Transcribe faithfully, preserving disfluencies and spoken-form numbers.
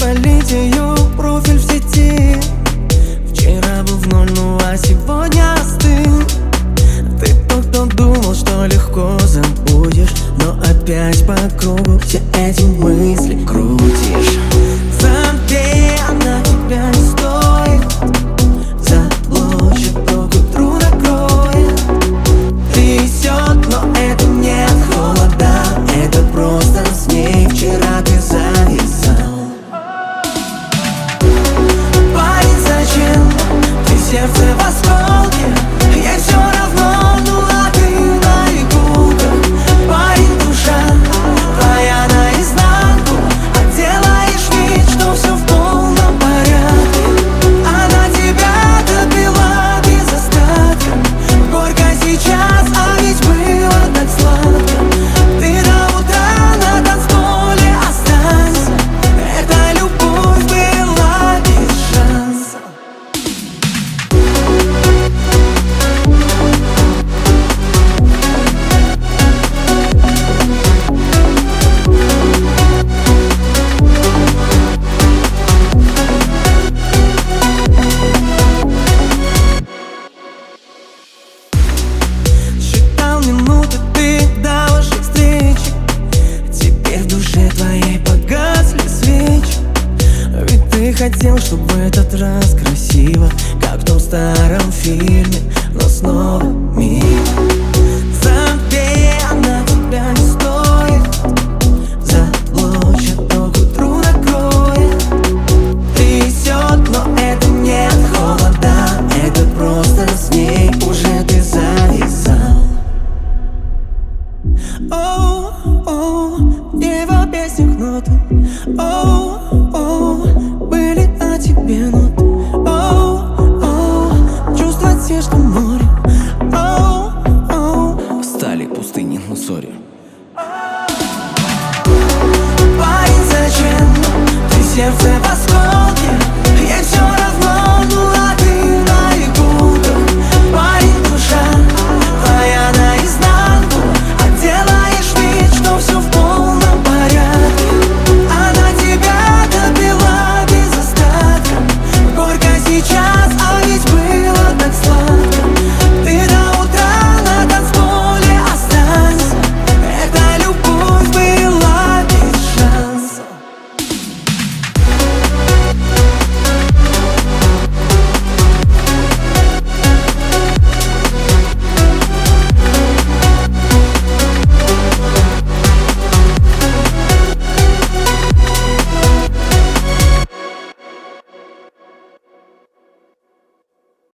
спалить ее профиль в сети. Вчера был в ноль, ну а сегодня остыл. Ты тот, кто думал, что легко забудешь, но опять по кругу все эти мысли крутишь. Забей, она тебя не стоит, заблочит, то к утру накроет. Трясет, но это не от холода, это просто с ней вчера ты зависал. Парень, зачем ты сердце в осколке? Ей все равно, ну а ты на игрушках. Парень, душа твоя наизнанку, а делаешь вид, что все в полном порядке. Она тебя добила без остатка. Горько сейчас, а ведь было так сладко. Ты до утра на танцполе останься. Эта любовь была без шанса. Считал минуты ты до вашей встречи. Теперь в душе твоей погасли свечи. Ведь ты хотел, чтобы в этот раз красиво, как в том старом фильме, но снова мимо. Забей, она тебя не стоит, заблочит, то к утру накроет. Трясет, но это не от холода, это просто с ней уже ты зависал. Оу, оу, не в песнях ноты. Оу, оу, были о тебе ноты. Оу, оу, чувства те, что море. Оу, оу, Стали пустыни, ну сори. парень, зачем ты сердце